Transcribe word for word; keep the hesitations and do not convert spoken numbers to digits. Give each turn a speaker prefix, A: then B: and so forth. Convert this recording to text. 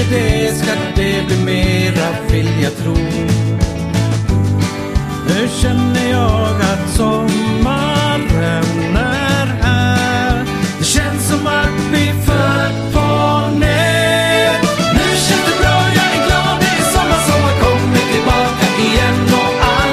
A: med det ska det bli mera, vill jag tro. Nu känner jag